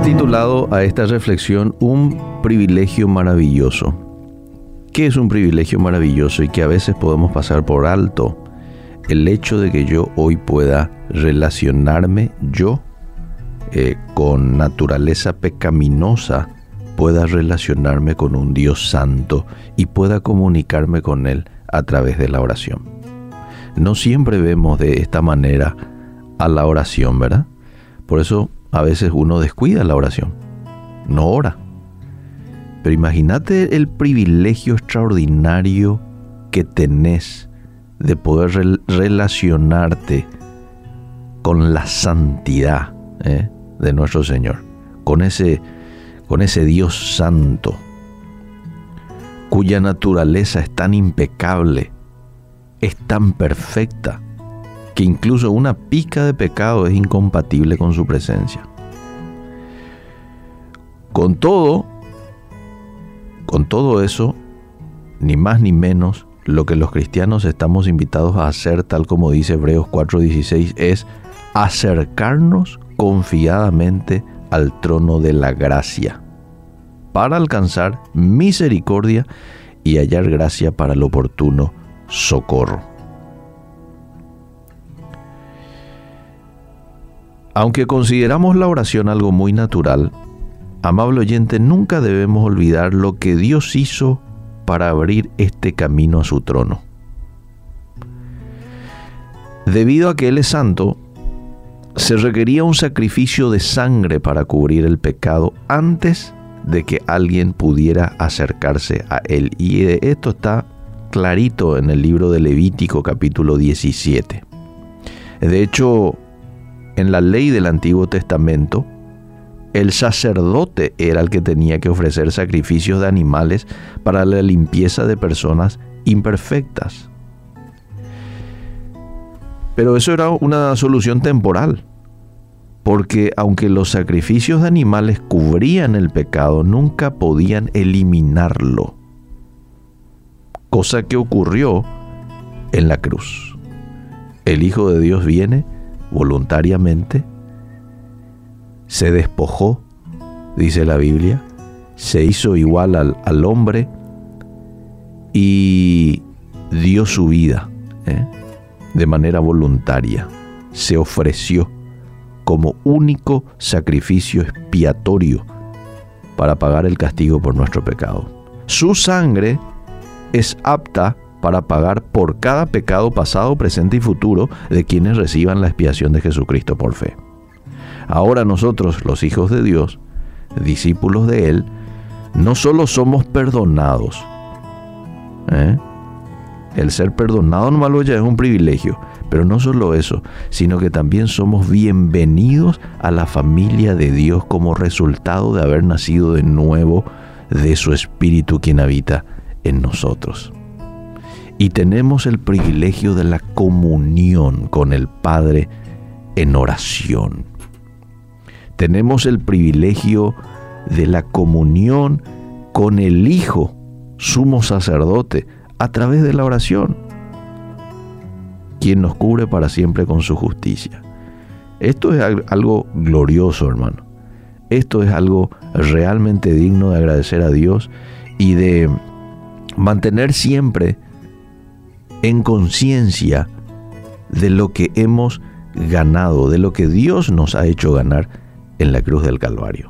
titulado a esta reflexión Un privilegio maravilloso. ¿Qué es un privilegio maravilloso y que a veces podemos pasar por alto? El hecho de que yo hoy pueda relacionarme con naturaleza pecaminosa, pueda relacionarme con un Dios santo y pueda comunicarme con Él a través de la oración. No siempre vemos de esta manera a la oración, ¿verdad? Por eso a veces uno descuida la oración, no ora. Pero imagínate el privilegio extraordinario que tenés de poder relacionarte con la santidad de nuestro Señor, con ese Dios santo, cuya naturaleza es tan impecable, es tan perfecta, que incluso una pizca de pecado es incompatible con su presencia. Con todo eso, ni más ni menos, lo que los cristianos estamos invitados a hacer, tal como dice Hebreos 4:16, es acercarnos confiadamente al trono de la gracia, para alcanzar misericordia y hallar gracia para el oportuno socorro. Aunque consideramos la oración algo muy natural, amable oyente, nunca debemos olvidar lo que Dios hizo para abrir este camino a su trono. Debido a que Él es santo, se requería un sacrificio de sangre para cubrir el pecado antes de que alguien pudiera acercarse a Él. Y esto está clarito en el libro de Levítico, capítulo 17. De hecho, en la ley del Antiguo Testamento, el sacerdote era el que tenía que ofrecer sacrificios de animales para la limpieza de personas imperfectas. Pero eso era una solución temporal, porque aunque los sacrificios de animales cubrían el pecado, nunca podían eliminarlo. Cosa que ocurrió en la cruz. El Hijo de Dios viene voluntariamente, se despojó, dice la Biblia, se hizo igual al hombre y dio su vida de manera voluntaria. Se ofreció como único sacrificio expiatorio para pagar el castigo por nuestro pecado. Su sangre es apta para pagar por cada pecado pasado, presente y futuro de quienes reciban la expiación de Jesucristo por fe. Ahora nosotros, los hijos de Dios, discípulos de Él, no solo somos perdonados. El ser perdonado nomás ya es un privilegio, pero no solo eso, sino que también somos bienvenidos a la familia de Dios como resultado de haber nacido de nuevo de su Espíritu quien habita en nosotros. Y tenemos el privilegio de la comunión con el Padre en oración. Tenemos el privilegio de la comunión con el Hijo, sumo sacerdote, a través de la oración, quien nos cubre para siempre con su justicia. Esto es algo glorioso, hermano. Esto es algo realmente digno de agradecer a Dios y de mantener siempre en conciencia de lo que hemos ganado, de lo que Dios nos ha hecho ganar en la cruz del Calvario.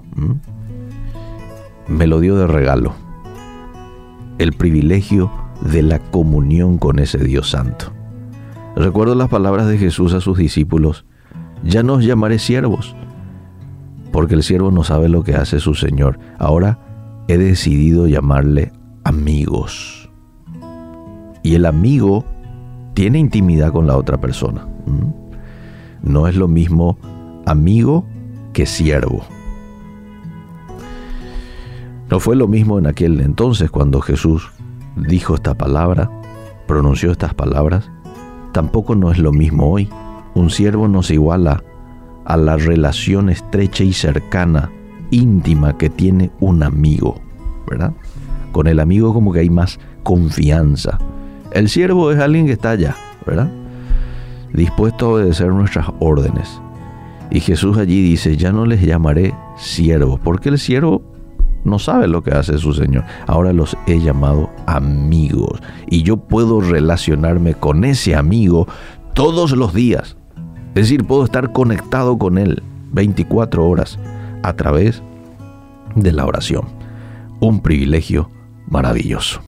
Me lo dio de regalo, el privilegio de la comunión con ese Dios santo. Recuerdo las palabras de Jesús a sus discípulos: ya no os llamaré siervos, porque el siervo no sabe lo que hace su Señor. Ahora he decidido llamarle amigos. Y el amigo tiene intimidad con la otra persona. No es lo mismo amigo que siervo. No fue lo mismo en aquel entonces cuando Jesús dijo esta palabra, pronunció estas palabras. Tampoco no es lo mismo hoy. Un siervo no se iguala a la relación estrecha y cercana, íntima que tiene un amigo, ¿verdad? Con el amigo como que hay más confianza. El siervo es alguien que está allá, ¿verdad? Dispuesto a obedecer nuestras órdenes. Y Jesús allí dice, ya no les llamaré siervos, porque el siervo no sabe lo que hace su Señor. Ahora los he llamado amigos. Y yo puedo relacionarme con ese amigo todos los días. Es decir, puedo estar conectado con Él 24 horas a través de la oración. Un privilegio maravilloso.